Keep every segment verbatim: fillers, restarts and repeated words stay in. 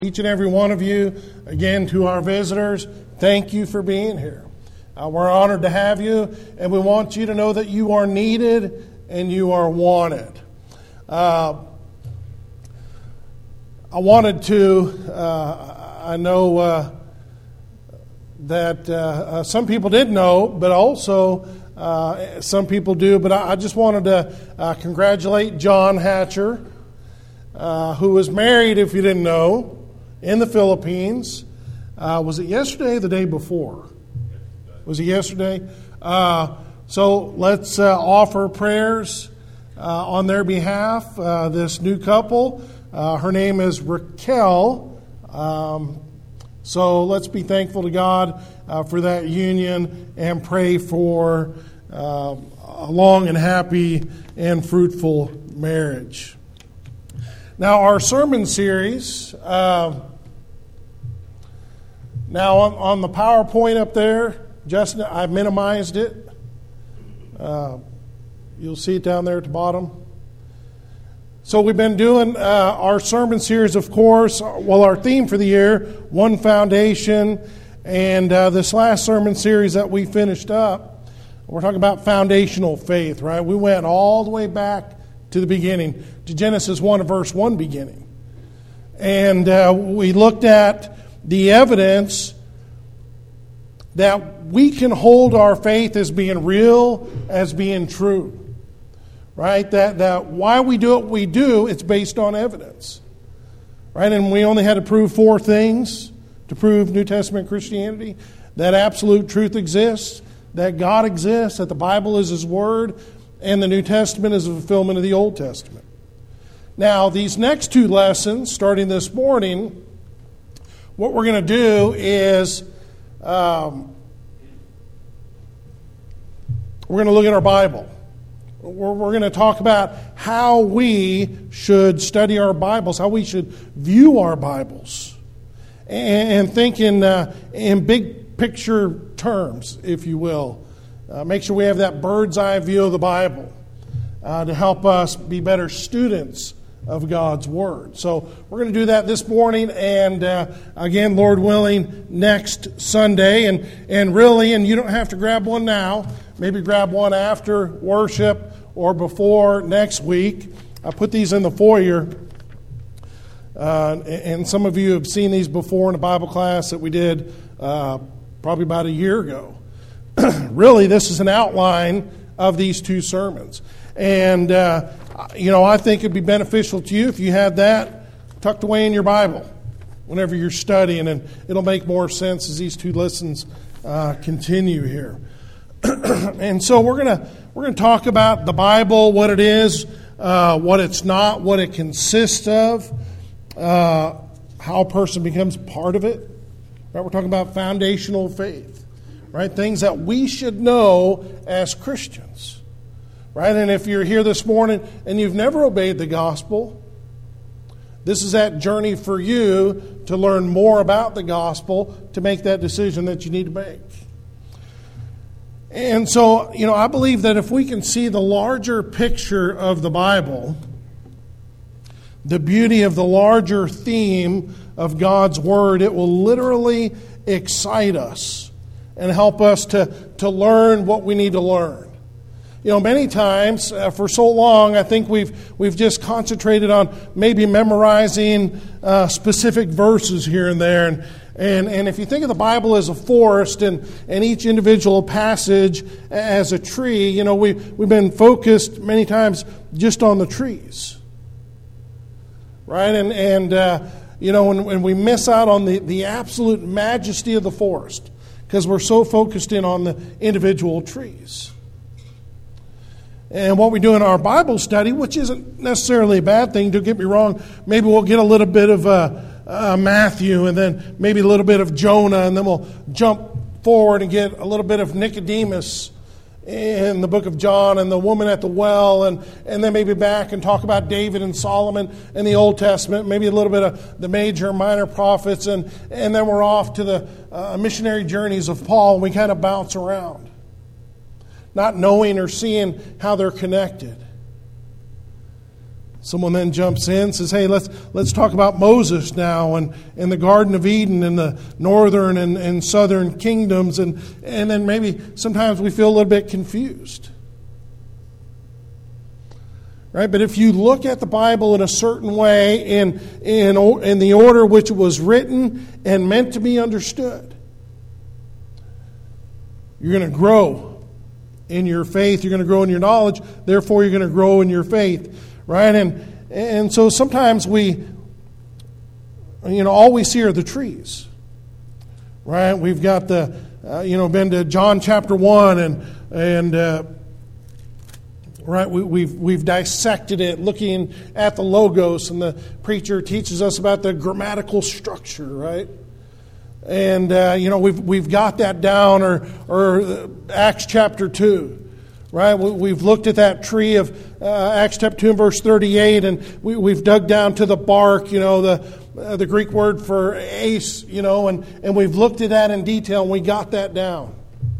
Each and every one of you, again, to our visitors, thank you for being here. Uh, we're honored to have you, and we want you to know that you are needed and you are wanted. Uh, I wanted to, uh, I know uh, that uh, uh, some people did know, but also uh, some people do, but I, I just wanted to uh, congratulate John Hatcher, uh, who was married, if you didn't know, in the Philippines. Uh, was it yesterday or the day before? Was it yesterday? Uh, so let's uh, offer prayers uh, on their behalf. Uh, this new couple, uh, her name is Raquel. Um, so let's be thankful to God uh, for that union and pray for uh, a long and happy and fruitful marriage. Now, our sermon series... Uh, Now, on, on the PowerPoint up there, Justin, I've minimized it. Uh, you'll see it down there at the bottom. So we've been doing uh, our sermon series, of course. Well, our theme for the year, One Foundation. And uh, this last sermon series that we finished up, we're talking about foundational faith, right? We went all the way back to the beginning, to Genesis one, verse one beginning. And uh, we looked at the evidence that we can hold our faith as being real, as being true. Right? That that why we do what we do, it's based on evidence. Right? And we only had to prove four things to prove New Testament Christianity. That absolute truth exists, that God exists, that the Bible is His Word, and the New Testament is a fulfillment of the Old Testament. Now, these next two lessons, starting this morning, what we're going to do is um, we're going to look at our Bible. We're, we're going to talk about how we should study our Bibles, how we should view our Bibles, and, and think in, uh, in big picture terms, if you will. Uh, make sure we have that bird's eye view of the Bible uh, to help us be better students of God's Word. So we're going to do that this morning, and uh, again, Lord willing, next Sunday. And, and really, and you don't have to grab one now, maybe grab one after worship or before next week. I put these in the foyer, uh, and some of you have seen these before in a Bible class that we did uh, probably about a year ago. Really, this is an outline of these two sermons. And, uh, you know, I think it'd be beneficial to you if you had that tucked away in your Bible whenever you're studying, and it'll make more sense as these two lessons uh, continue here. And so we're gonna we're gonna talk about the Bible, what it is, uh, what it's not, what it consists of, uh, how a person becomes part of it. Right? We're talking about foundational faith, right? Things that we should know as Christians. Right? And if you're here this morning and you've never obeyed the gospel, this is that journey for you to learn more about the gospel to make that decision that you need to make. And so, you know, I believe that if we can see the larger picture of the Bible, the beauty of the larger theme of God's Word, it will literally excite us and help us to, to learn what we need to learn. You know, many times, uh, for so long, I think we've we've just concentrated on maybe memorizing uh, specific verses here and there. And, and and if you think of the Bible as a forest and, and each individual passage as a tree, you know, we, we've been focused many times just on the trees. Right? And, and uh, you know, when, when we miss out on the, the absolute majesty of the forest because we're so focused in on the individual trees. And what we do in our Bible study, which isn't necessarily a bad thing, don't get me wrong, maybe we'll get a little bit of uh, uh, Matthew and then maybe a little bit of Jonah, and then we'll jump forward and get a little bit of Nicodemus in the book of John and the woman at the well, and, and then maybe back and talk about David and Solomon in the Old Testament, maybe a little bit of the major and minor prophets, and, and then we're off to the uh, missionary journeys of Paul, and we kind of bounce around, not knowing or seeing how they're connected. Someone then jumps in, says, hey, let's let's talk about Moses now and, and the Garden of Eden and the northern and, and southern kingdoms. And, and then maybe sometimes we feel a little bit confused. Right? But if you look at the Bible in a certain way, in, in, in the order which it was written and meant to be understood, you're going to grow in your faith. You're going to grow in your knowledge. Therefore, you're going to grow in your faith. Right? And and so sometimes we, you know, all we see are the trees. Right? We've got the, uh, you know, been to John chapter one and, and uh, right, we, we've, we've dissected it, looking at the logos, and the preacher teaches us about the grammatical structure, right? And, uh, you know, we've, we've got that down, or, or Acts chapter two. Right, we've looked at that tree of uh, Acts chapter two and verse thirty-eight, and we, we've dug down to the bark, you know, the uh, the Greek word for ace, you know, and, and we've looked at that in detail, and we got that down.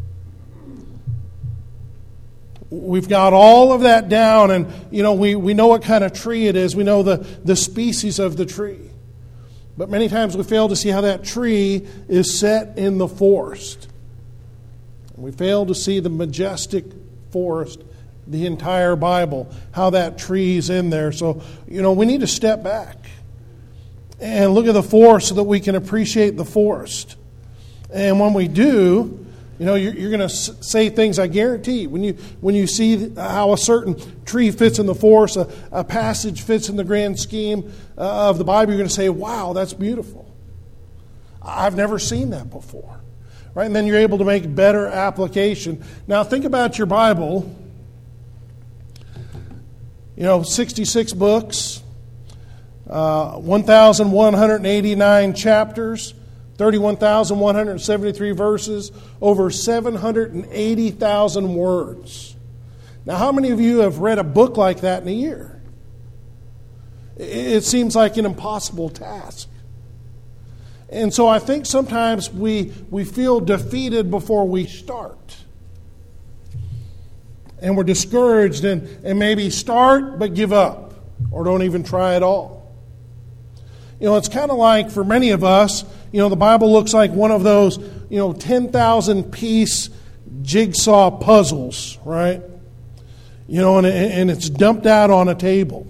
We've got all of that down, and, you know, we, we know what kind of tree it is. We know the, the species of the tree. But many times we fail to see how that tree is set in the forest. We fail to see the majestic forest, the entire Bible, how that tree's in there. So, you know, we need to step back and look at the forest so that we can appreciate the forest. And when we do, you know, you're, you're going to say things, I guarantee, when you when you see how a certain tree fits in the forest, a, a passage fits in the grand scheme uh, of the Bible, you're going to say, wow, that's beautiful. I've never seen that before. Right? And then you're able to make better application. Now think about your Bible. You know, sixty-six books, uh, one thousand one hundred eighty-nine chapters, thirty-one thousand one hundred seventy-three verses, over seven hundred eighty thousand words. Now, how many of you have read a book like that in a year? It seems like an impossible task. And so I think sometimes we, we feel defeated before we start. And we're discouraged and, and maybe start but give up or don't even try at all. You know, it's kind of like for many of us, you know, the Bible looks like one of those, you know, ten thousand piece jigsaw puzzles, right? You know, and, and it's dumped out on a table.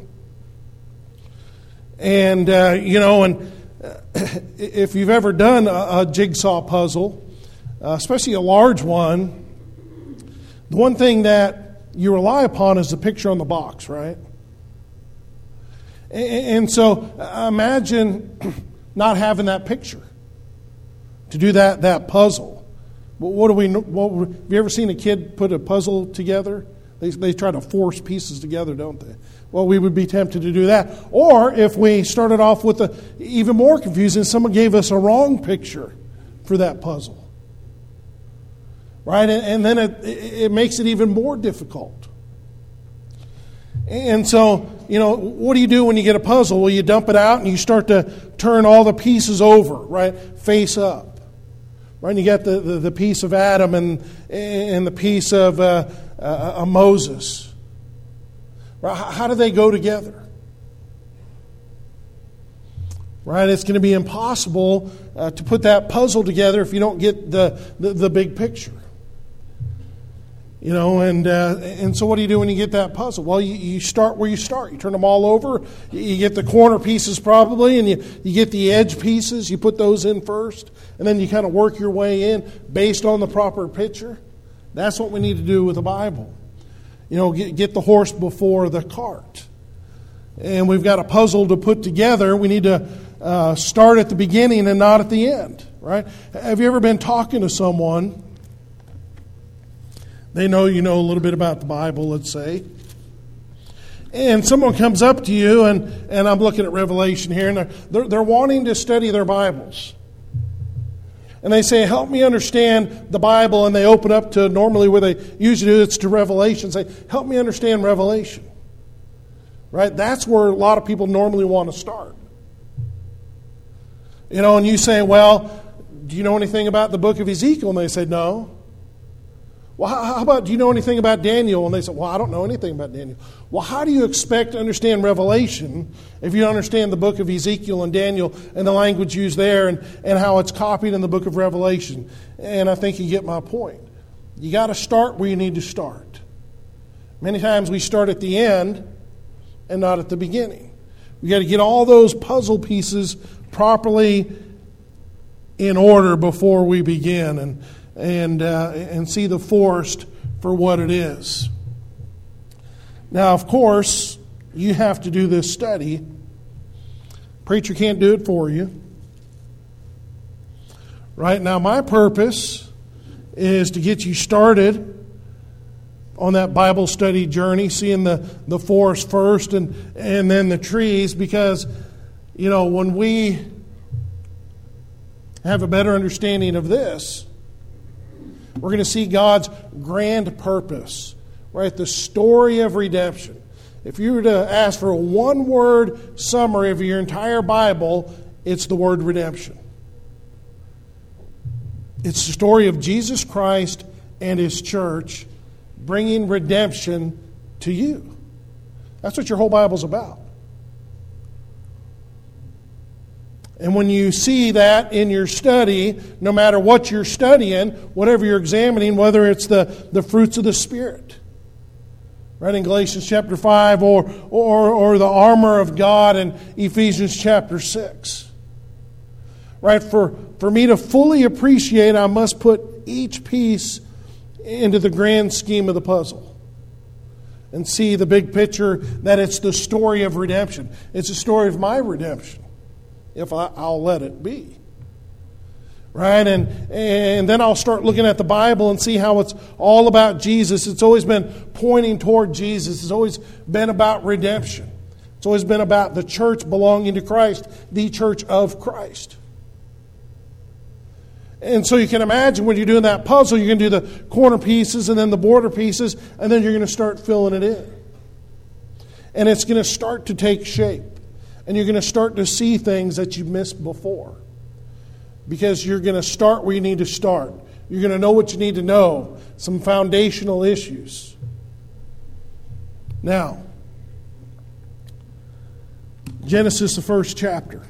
And, uh, you know, and if you've ever done a, a jigsaw puzzle, uh, especially a large one, the one thing that you rely upon is the picture on the box, right? And, and so imagine not having that picture to do that that puzzle. What do we? What, have you ever seen a kid put a puzzle together? They they try to force pieces together, don't they? Well, we would be tempted to do that. Or if we started off with a even more confusing, someone gave us a wrong picture for that puzzle. Right? And, and then it, it makes it even more difficult. And so, you know, what do you do when you get a puzzle? Well, you dump it out and you start to turn all the pieces over, right? Face up. Right? And you got the, the, the piece of Adam and, and the piece of uh, uh, Moses. Right? How do they go together? Right? It's going to be impossible uh, to put that puzzle together if you don't get the, the, the big picture. You know, and uh, and so what do you do when you get that puzzle? Well, you, you start where you start. You turn them all over. You get the corner pieces probably, and you, you get the edge pieces. You put those in first, and then you kind of work your way in based on the proper picture. That's what we need to do with the Bible. You know, get, get the horse before the cart. And we've got a puzzle to put together. We need to uh, start at the beginning and not at the end, right? Have you ever been talking to someone? They know you know a little bit about the Bible, let's say. And someone comes up to you, and, and I'm looking at Revelation here, and they're, they're, they're wanting to study their Bibles. And they say, help me understand the Bible, and they open up to normally where they usually do, it's to Revelation. Say, help me understand Revelation. Right? That's where a lot of people normally want to start. You know, and you say, well, do you know anything about the book of Ezekiel? And they say, no. Well, how about, do you know anything about Daniel? And they said, well, I don't know anything about Daniel. Well, how do you expect to understand Revelation if you don't understand the book of Ezekiel and Daniel and the language used there and, and how it's copied in the book of Revelation? And I think you get my point. You got to start where you need to start. Many times we start at the end and not at the beginning. We got to get all those puzzle pieces properly in order before we begin and and uh, and see the forest for what it is. Now, of course, you have to do this study. Preacher can't do it for you. Right now, my purpose is to get you started on that Bible study journey, seeing the, the forest first and, and then the trees, because, you know, when we have a better understanding of this, we're going to see God's grand purpose, right? The story of redemption. If you were to ask for a one-word summary of your entire Bible, it's the word redemption. It's the story of Jesus Christ and His church bringing redemption to you. That's what your whole Bible's about. And when you see that in your study, no matter what you're studying, whatever you're examining, whether it's the, the fruits of the Spirit, right, in Galatians chapter five, or, or, or the armor of God in Ephesians chapter six. Right, for, for me to fully appreciate, I must put each piece into the grand scheme of the puzzle and see the big picture, that it's the story of redemption. It's the story of my redemption, if I, I'll let it be. Right? And, and then I'll start looking at the Bible and see how it's all about Jesus. It's always been pointing toward Jesus. It's always been about redemption. It's always been about the church belonging to Christ, the church of Christ. And so you can imagine when you're doing that puzzle, you're going to do the corner pieces and then the border pieces, and then you're going to start filling it in. And it's going to start to take shape. And you're going to start to see things that you missed before. Because you're going to start where you need to start. You're going to know what you need to know. Some foundational issues. Now, Genesis, the first chapter.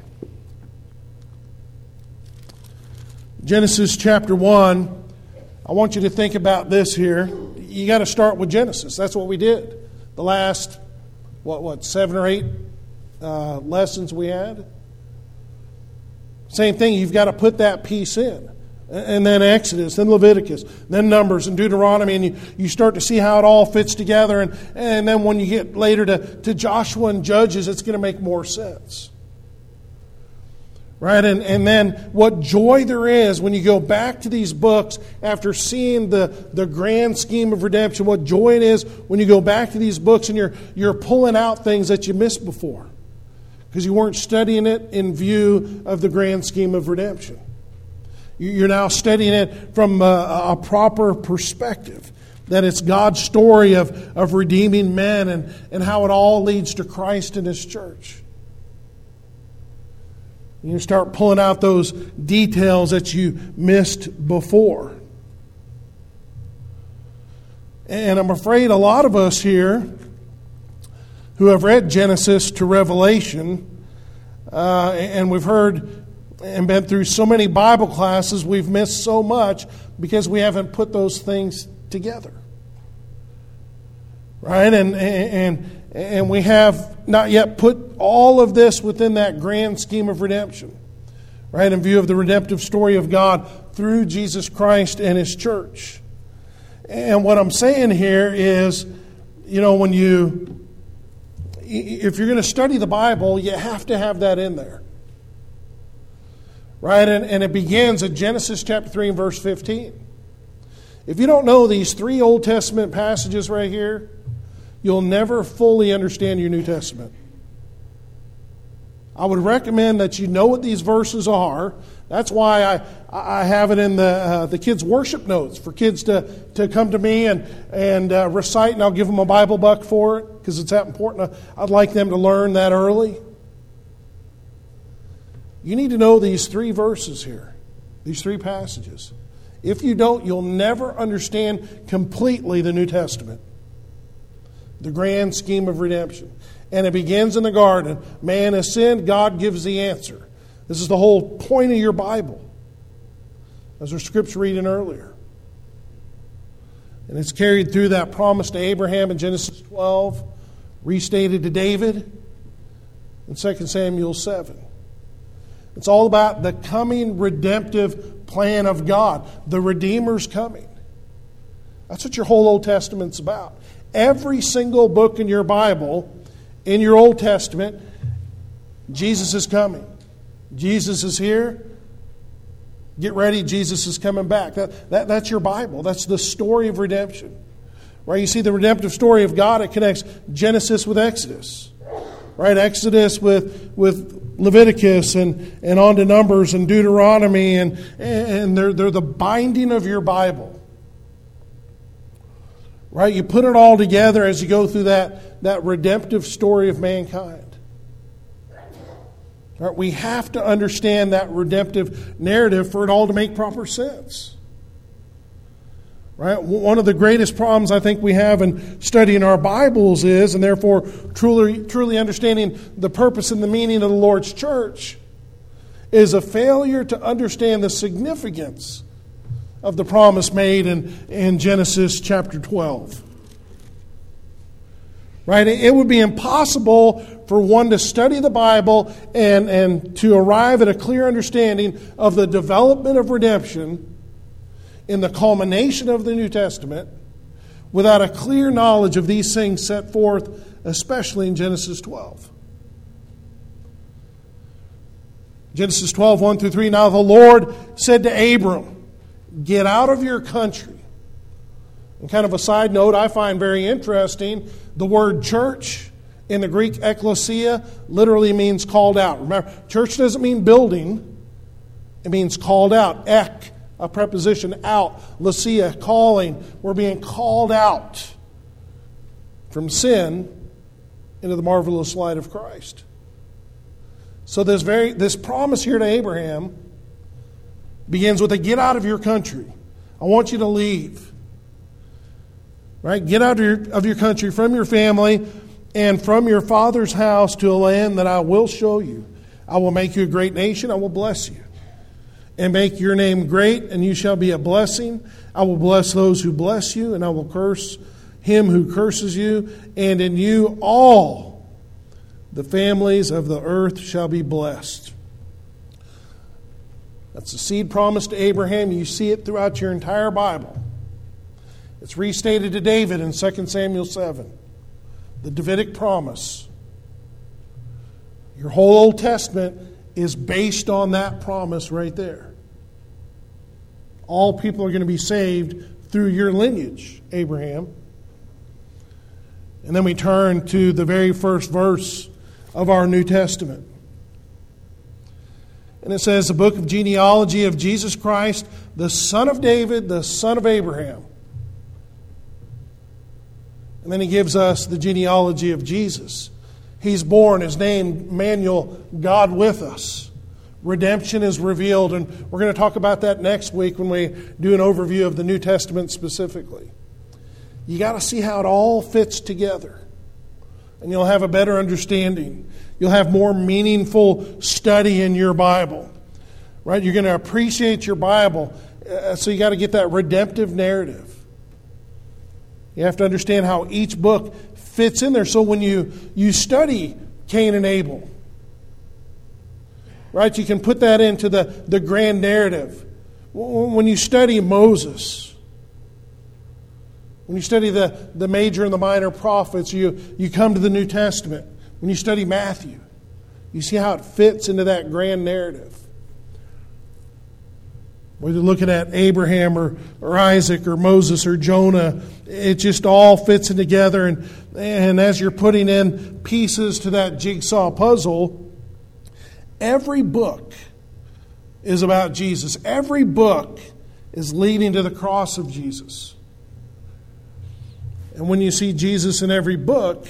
Genesis chapter one. I want you to think about this here. You got to start with Genesis. That's what we did. The last, what, what, seven or eight uh, lessons we had. Same thing, you've got to put that piece in. And then Exodus, then Leviticus, then Numbers and Deuteronomy, and you, you start to see how it all fits together. And, and then when you get later to, to Joshua and Judges, it's going to make more sense. Right? And, and then what joy there is when you go back to these books after seeing the, the grand scheme of redemption, what joy it is when you go back to these books and you're, you're pulling out things that you missed before. Because you weren't studying it in view of the grand scheme of redemption. You're now studying it from a, a proper perspective. That it's God's story of, of redeeming men and, and how it all leads to Christ and His church. You start pulling out those details that you missed before. And I'm afraid a lot of us here who have read Genesis to Revelation, uh, and we've heard and been through so many Bible classes, we've missed so much because we haven't put those things together. Right? And and and we have not yet put all of this within that grand scheme of redemption. Right? In view of the redemptive story of God through Jesus Christ and His church. And what I'm saying here is, you know, when you, if you're going to study the Bible, you have to have that in there. Right? And, and it begins at Genesis chapter three and verse fifteen. If you don't know these three Old Testament passages right here, you'll never fully understand your New Testament. I would recommend that you know what these verses are. That's why I, I have it in the uh, the kids' worship notes for kids to, to come to me and, and uh, recite, and I'll give them a Bible buck for it because it's that important. I'd like them to learn that early. You need to know these three verses here, these three passages. If you don't, you'll never understand completely the New Testament, the grand scheme of redemption. And it begins in the garden. Man has sinned, God gives the answer. This is the whole point of your Bible, as our scripture reading earlier. And it's carried through that promise to Abraham in Genesis twelve, restated to David in Second Samuel seven. It's all about the coming redemptive plan of God. The Redeemer's coming. That's what your whole Old Testament's about. Every single book in your Bible, in your Old Testament, Jesus is coming. Jesus is here. Get ready, Jesus is coming back. That, that, that's your Bible. That's the story of redemption. Right? You see the redemptive story of God, it connects Genesis with Exodus. Right? Exodus with, with Leviticus and, and on to Numbers and Deuteronomy, and, and they're, they're the binding of your Bible. Right? You put it all together as you go through that, that redemptive story of mankind. Right? We have to understand that redemptive narrative for it all to make proper sense. Right? One of the greatest problems I think we have in studying our Bibles is, and therefore truly, truly understanding the purpose and the meaning of the Lord's church, is a failure to understand the significance of the promise made in, in Genesis chapter twelve. Right? It would be impossible for one to study the Bible and, and to arrive at a clear understanding of the development of redemption in the culmination of the New Testament without a clear knowledge of these things set forth, especially in Genesis twelve. Genesis twelve, one through three. Now the Lord said to Abram, get out of your country. And kind of a side note I find very interesting, the word church in the Greek ecclesia literally means called out. Remember, church doesn't mean building. It means called out. Ek, a preposition, out. Lesia, calling. We're being called out from sin into the marvelous light of Christ. So this very this promise here to Abraham begins with a get out of your country. I want you to leave. Right? Get out of your, of your country, from your family, and from your father's house to a land that I will show you. I will make you a great nation. I will bless you. And make your name great, and you shall be a blessing. I will bless those who bless you, and I will curse him who curses you. And in you all the families of the earth shall be blessed. That's the seed promised to Abraham. You see it throughout your entire Bible. It's restated to David in Second Samuel seven. The Davidic promise. Your whole Old Testament is based on that promise right there. All people are going to be saved through your lineage, Abraham. And then we turn to the very first verse of our New Testament. And it says, the book of genealogy of Jesus Christ, the son of David, the son of Abraham. And then he gives us the genealogy of Jesus. He's born, his name, Emmanuel, God with us. Redemption is revealed, and we're going to talk about that next week when we do an overview of the New Testament specifically. You got to see how it all fits together, and you'll have a better understanding. You'll have more meaningful study in your Bible. Right? You're going to appreciate your Bible, uh, so you got to get that redemptive narrative. You have to understand how each book fits in there. So when you, you study Cain and Abel, right, you can put that into the, the grand narrative. When you study Moses, when you study the, the major and the minor prophets, you, you come to the New Testament. When you study Matthew, you see how it fits into that grand narrative. Whether you're looking at Abraham or, or Isaac or Moses or Jonah, it just all fits in together. And, and as you're putting in pieces to that jigsaw puzzle, every book is about Jesus. Every book is leading to the cross of Jesus. And when you see Jesus in every book,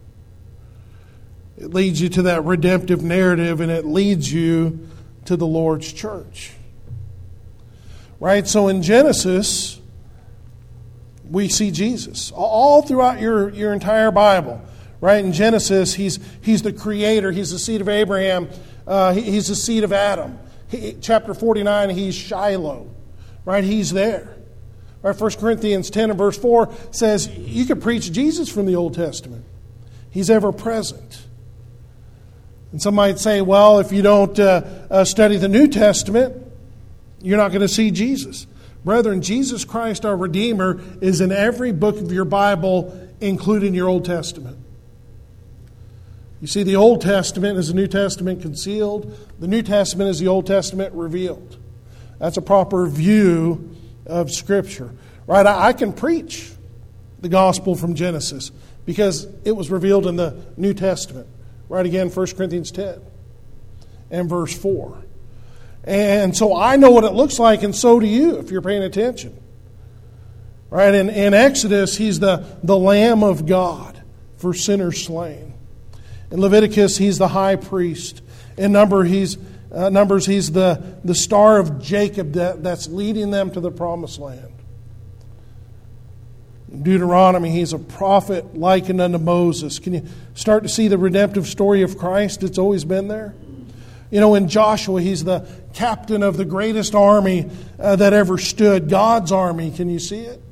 it leads you to that redemptive narrative, and it leads you to the Lord's church. Right? So in Genesis, we see Jesus. All throughout your, your entire Bible. Right? In Genesis, he's, he's the creator. He's the seed of Abraham. Uh, he, he's the seed of Adam. He, chapter forty-nine, he's Shiloh. Right? He's there. Right? First Corinthians ten and verse four says, you can preach Jesus from the Old Testament. He's ever present. And some might say, well, if you don't uh, uh, study the New Testament, you're not going to see Jesus. Brethren, Jesus Christ, our Redeemer, is in every book of your Bible, including your Old Testament. You see, the Old Testament is the New Testament concealed. The New Testament is the Old Testament revealed. That's a proper view of Scripture. Right? I, I can preach the gospel from Genesis because it was revealed in the New Testament. Right again, First Corinthians ten and verse four. And so I know what it looks like, and so do you if you're paying attention. Right? In, in Exodus, he's the, the Lamb of God for sinners slain. In Leviticus, he's the high priest. In Number, he's, uh, Numbers, he's the, the star of Jacob that, that's leading them to the promised land. In Deuteronomy, he's a prophet likened unto Moses. Can you start to see the redemptive story of Christ? It's always been there. You know, in Joshua, he's the captain of the greatest army uh, that ever stood, God's army. Can you see it?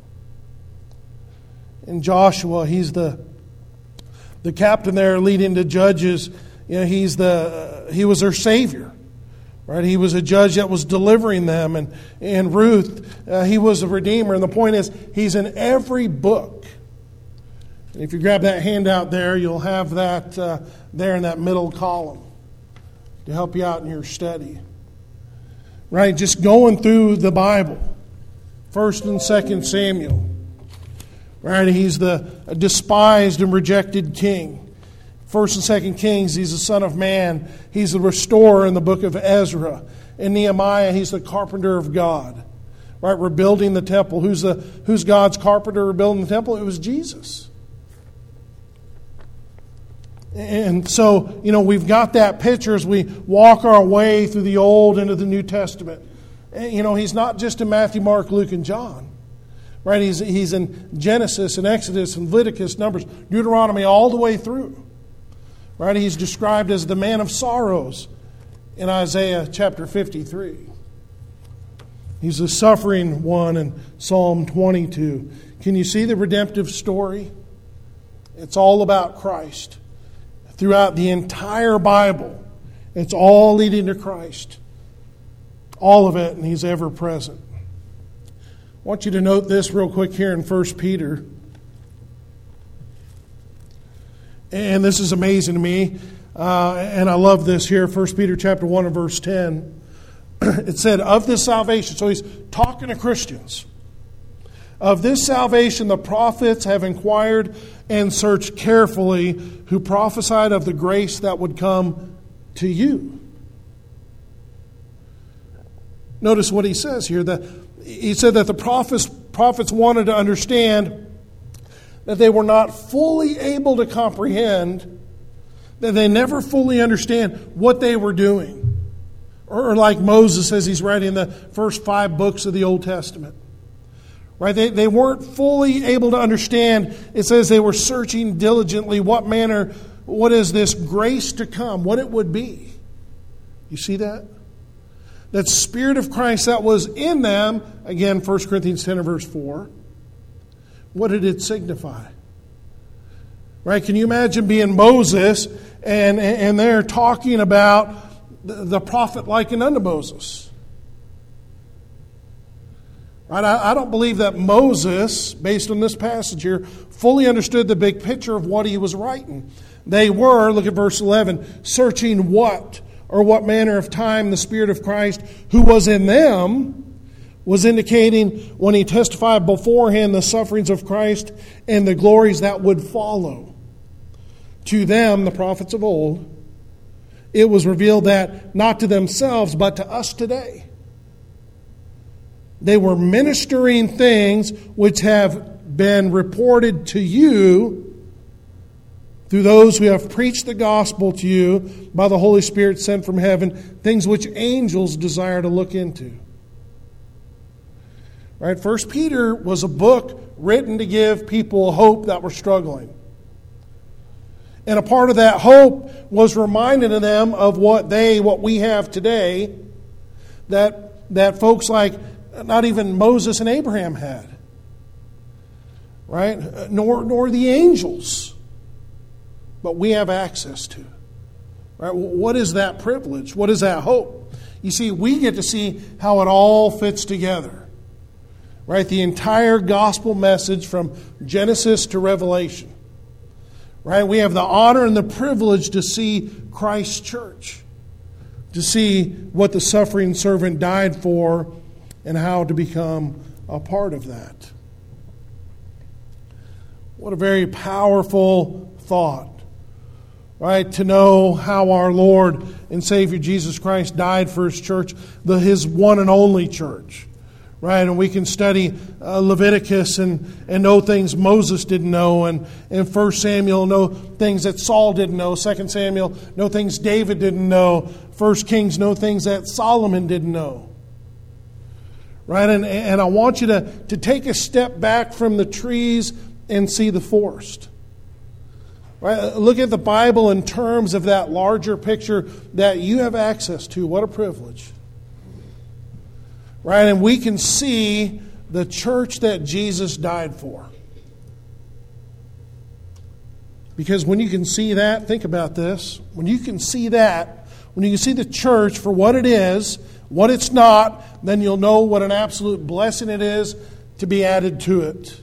In Joshua, he's the the captain there leading the judges. You know, he's the uh, he was their savior, right? He was a judge that was delivering them. And in Ruth, uh, he was a redeemer. And the point is, he's in every book. And if you grab that handout there, you'll have that uh, there in that middle column to help you out in your study. Right? Just going through the Bible. First and Second Samuel. Right? He's the despised and rejected king. First and Second Kings, he's the Son of Man. He's the restorer in the book of Ezra. In Nehemiah, he's the carpenter of God. Right? Rebuilding the temple. Who's the who's God's carpenter rebuilding the temple? It was Jesus. And so, you know, we've got that picture as we walk our way through the Old into the New Testament. And, you know, he's not just in Matthew, Mark, Luke, and John. Right? He's, he's in Genesis and Exodus and Leviticus, Numbers, Deuteronomy, all the way through. Right? He's described as the man of sorrows in Isaiah chapter fifty-three. He's the suffering one in Psalm twenty-two. Can you see the redemptive story? It's all about Christ. Throughout the entire Bible, it's all leading to Christ. All of it, and He's ever present. I want you to note this real quick here in First Peter. And this is amazing to me. Uh, and I love this here, First Peter chapter one and verse ten. It said, of this salvation, so he's talking to Christians. Of this salvation the prophets have inquired and searched carefully, who prophesied of the grace that would come to you. Notice what he says here. That he said that the prophets, prophets wanted to understand that they were not fully able to comprehend, that they never fully understand what they were doing. Or like Moses as he's writing the first five books of the Old Testament. Right? They, they weren't fully able to understand. It says they were searching diligently what manner, what is this grace to come, what it would be. You see that? That Spirit of Christ that was in them, again, First Corinthians ten and verse four, what did it signify? Right? Can you imagine being Moses and, and they're talking about the, the prophet likened unto Moses? Right? I, I don't believe that Moses, based on this passage here, fully understood the big picture of what he was writing. They were, look at verse eleven, searching what or what manner of time the Spirit of Christ who was in them was indicating when he testified beforehand the sufferings of Christ and the glories that would follow. To them, the prophets of old, it was revealed that not to themselves but to us today. They were ministering things which have been reported to you through those who have preached the gospel to you by the Holy Spirit sent from heaven, things which angels desire to look into. Right? First Peter was a book written to give people hope that were struggling. And a part of that hope was reminding them of what they, what we have today, that, that folks like not even Moses and Abraham had. Right? Nor, nor the angels. But we have access to. Right? What is that privilege? What is that hope? You see, we get to see how it all fits together. Right? The entire gospel message from Genesis to Revelation. Right? We have the honor and the privilege to see Christ's church. To see what the suffering servant died for and how to become a part of that. What a very powerful thought. Right? To know how our Lord and Savior Jesus Christ died for His church, the His one and only church. Right, and we can study uh, Leviticus and, and know things Moses didn't know, and in First Samuel know things that Saul didn't know, Second Samuel know things David didn't know, First Kings know things that Solomon didn't know. Right, and, and I want you to, to take a step back from the trees and see the forest. Right, look at the Bible in terms of that larger picture that you have access to. What a privilege. Right, and we can see the church that Jesus died for. Because when you can see that, think about this. When you can see that, when you can see the church for what it is, what it's not, then you'll know what an absolute blessing it is to be added to it.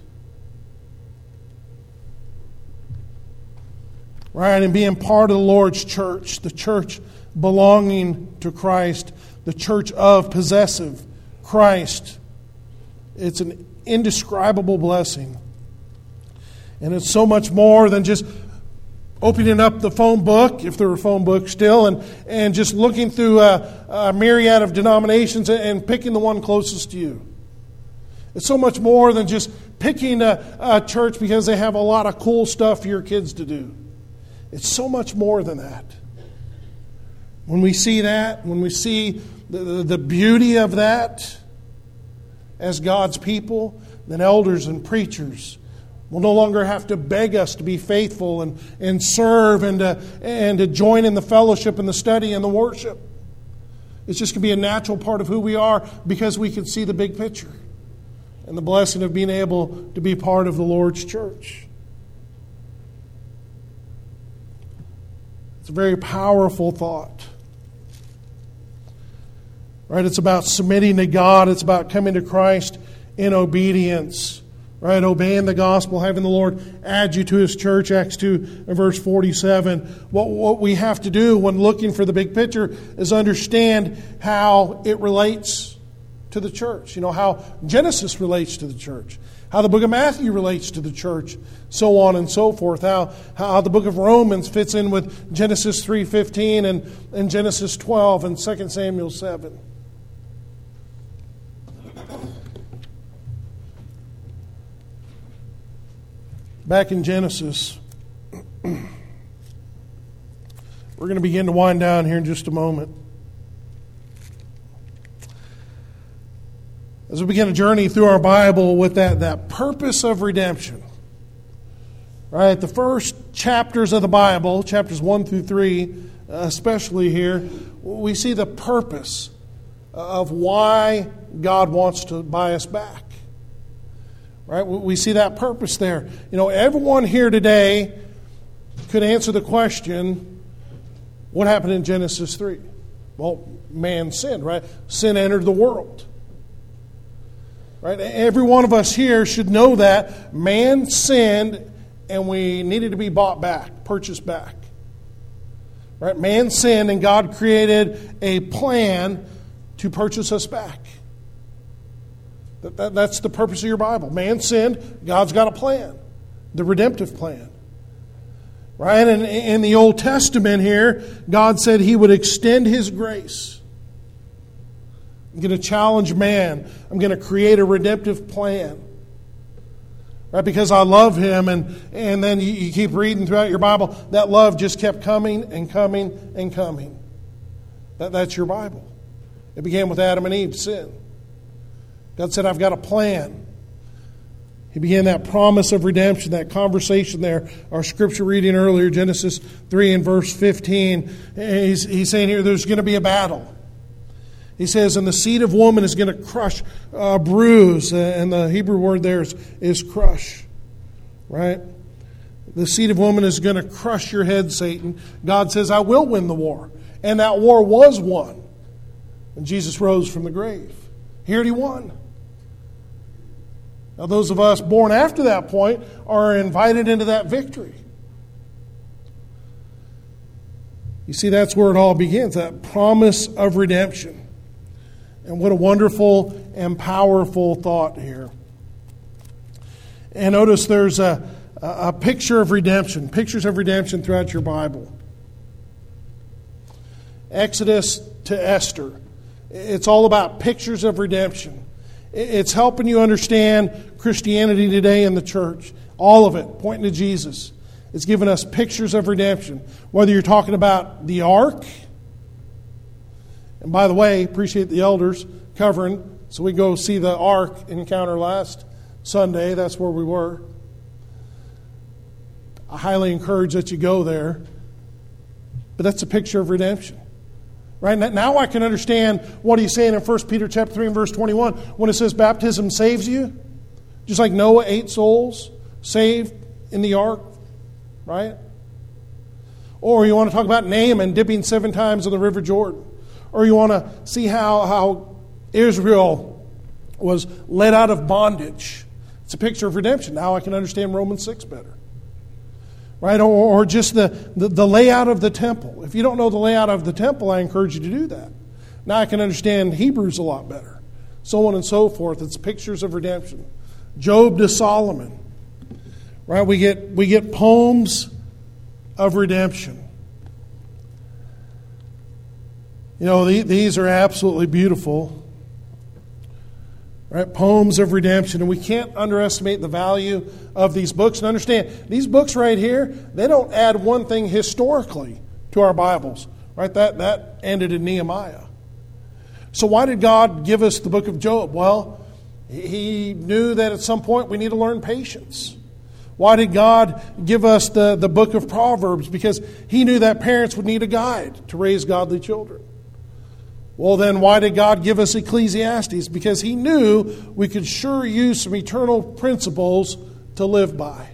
Right, and being part of the Lord's church, the church belonging to Christ, the church of possessive Christ. It's an indescribable blessing. And it's so much more than just opening up the phone book, if there were phone books still, and, and just looking through a, a myriad of denominations and picking the one closest to you. It's so much more than just picking a, a church because they have a lot of cool stuff for your kids to do. It's so much more than that. When we see that, when we see the, the, the beauty of that as God's people, then elders and preachers will no longer have to beg us to be faithful and, and serve and to, and to join in the fellowship and the study and the worship. It's just going to be a natural part of who we are because we can see the big picture and the blessing of being able to be part of the Lord's church. It's a very powerful thought. Right? It's about submitting to God. It's about coming to Christ in obedience. Right? Obeying the gospel, having the Lord add you to His church. Acts two and verse forty-seven. What, what we have to do when looking for the big picture is understand how it relates to the church. You know, how Genesis relates to the church. How the book of Matthew relates to the church. So on and so forth. How, how the book of Romans fits in with Genesis three fifteen and, and Genesis twelve and Second Samuel seven. Back in Genesis, we're going to begin to wind down here in just a moment. As we begin a journey through our Bible with that, that purpose of redemption. Right, the first chapters of the Bible, chapters one through three, uh, especially here, we see the purpose of why God wants to buy us back. Right? We see that purpose there. You know, everyone here today could answer the question, what happened in Genesis three? Well, man sinned, right? Sin entered the world. Right? Every one of us here should know that man sinned and we needed to be bought back, purchased back. Right? Man sinned and God created a plan to purchase us back. That, that, that's the purpose of your Bible. Man sinned, God's got a plan, the redemptive plan. Right? And in the Old Testament here, God said He would extend His grace. I'm going to challenge man. I'm going to create a redemptive plan. Right? Because I love Him, and, and then you, you keep reading throughout your Bible, that love just kept coming and coming and coming. That, that's your Bible. It began with Adam and Eve's sin. God said, I've got a plan. He began that promise of redemption, that conversation there. Our scripture reading earlier, Genesis three and verse fifteen. He's, he's saying here there's going to be a battle. He says, and the seed of woman is going to crush, uh, bruise. And the Hebrew word there is, is crush. Right? The seed of woman is going to crush your head, Satan. God says, I will win the war. And that war was won. And Jesus rose from the grave. He already won. Now, those of us born after that point are invited into that victory. You see, that's where it all begins, that promise of redemption. And what a wonderful and powerful thought here. And notice there's a, a picture of redemption, pictures of redemption throughout your Bible. Exodus to Esther. It's all about pictures of redemption. It's helping you understand Christianity today in the church. All of it, pointing to Jesus. It's giving us pictures of redemption. Whether you're talking about the ark, and by the way, appreciate the elders covering, so we go see the ark encounter last Sunday. That's where we were. I highly encourage that you go there. But that's a picture of redemption. Right? Now I can understand what he's saying in First Peter chapter three and verse twenty-one when it says baptism saves you. Just like Noah, eight souls saved in the ark. Right? Or you want to talk about Naaman dipping seven times in the river Jordan. Or you want to see how, how Israel was led out of bondage. It's a picture of redemption. Now I can understand Romans six better. Right? Or, or just the, the, the layout of the temple. If you don't know the layout of the temple, I encourage you to do that. Now I can understand Hebrews a lot better. So on and so forth. It's pictures of redemption. Job to Solomon. Right? We get, we get poems of redemption. You know, the, these are absolutely beautiful. Right? Poems of redemption. And we can't underestimate the value of these books. And understand, these books right here, they don't add one thing historically to our Bibles. Right? That, that ended in Nehemiah. So why did God give us the book of Job? Well, He knew that at some point we need to learn patience. Why did God give us the, the book of Proverbs? Because He knew that parents would need a guide to raise godly children. Well, then why did God give us Ecclesiastes? Because He knew we could sure use some eternal principles to live by.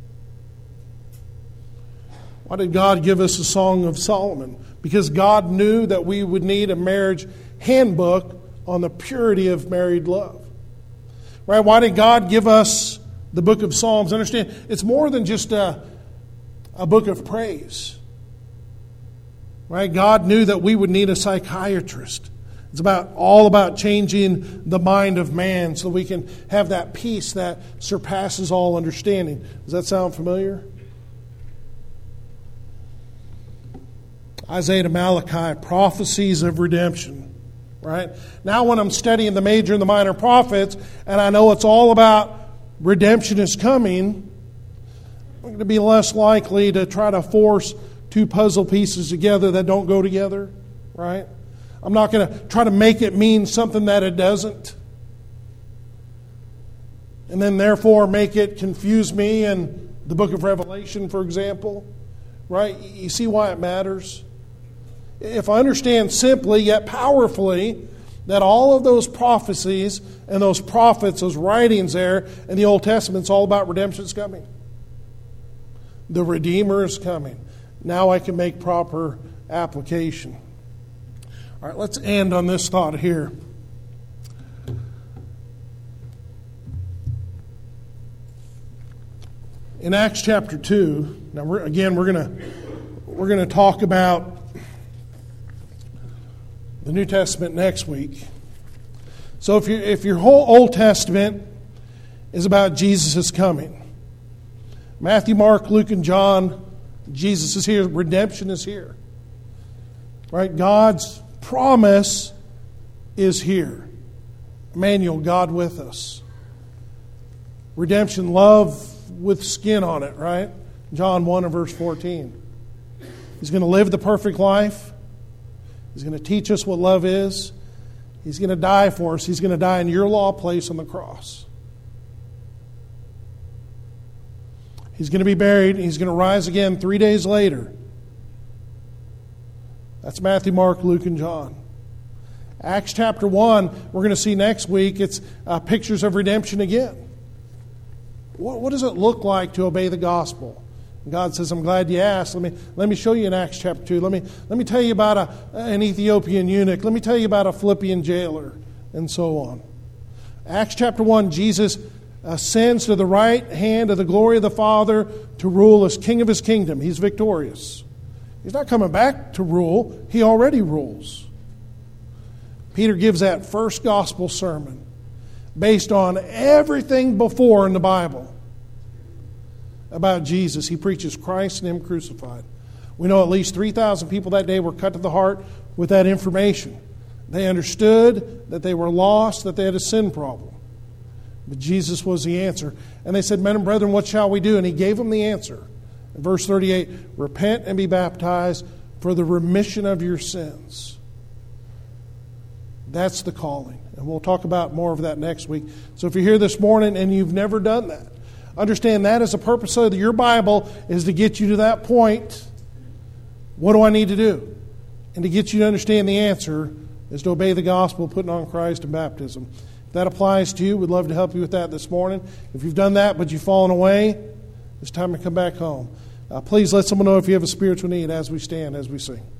Why did God give us a Song of Solomon? Because God knew that we would need a marriage handbook on the purity of married love. Right? Why did God give us the book of Psalms? Understand, it's more than just a, a book of praise. Right? God knew that we would need a psychiatrist. It's about all about changing the mind of man so we can have that peace that surpasses all understanding. Does that sound familiar? Isaiah to Malachi, prophecies of redemption. Right? Now when I'm studying the major and the minor prophets, and I know it's all about redemption is coming, I'm going to be less likely to try to force two puzzle pieces together that don't go together, right? I'm not going to try to make it mean something that it doesn't. And then therefore make it confuse me in the book of Revelation, for example, right? You see why it matters? If I understand simply yet powerfully that all of those prophecies and those prophets, those writings there in the Old Testament, it's all about redemption's coming. The Redeemer is coming. Now I can make proper application. All right, let's end on this thought here. In Acts chapter two, now we're, again we're gonna we're gonna talk about the New Testament next week. So if you if your whole Old Testament is about Jesus' coming, Matthew, Mark, Luke, and John, Jesus is here. Redemption is here. Right? God's promise is here. Emmanuel, God with us. Redemption, love with skin on it, right? John one and verse fourteen. He's going to live the perfect life. He's going to teach us what love is. He's going to die for us. He's going to die in your law place on the cross. He's going to be buried, and He's going to rise again three days later. That's Matthew, Mark, Luke, and John. Acts chapter one, we're going to see next week, it's uh, pictures of redemption again. What, what does it look like to obey the gospel? And God says, I'm glad you asked. Let me, let me show you in Acts chapter two. Let me, let me tell you about a, an Ethiopian eunuch. Let me tell you about a Philippian jailer, and so on. Acts chapter one, Jesus ascends to the right hand of the glory of the Father to rule as King of His kingdom. He's victorious. He's not coming back to rule. He already rules. Peter gives that first gospel sermon based on everything before in the Bible about Jesus. He preaches Christ and Him crucified. We know at least three thousand people that day were cut to the heart with that information. They understood that they were lost, that they had a sin problem. But Jesus was the answer. And they said, men and brethren, what shall we do? And He gave them the answer. In verse thirty-eight, repent and be baptized for the remission of your sins. That's the calling. And we'll talk about more of that next week. So if you're here this morning and you've never done that, understand that is the purpose of your Bible, is to get you to that point. What do I need to do? And to get you to understand the answer is to obey the gospel, putting on Christ and baptism. If that applies to you, we'd love to help you with that this morning. If you've done that but you've fallen away, it's time to come back home. Uh, please let someone know if you have a spiritual need as we stand, as we sing.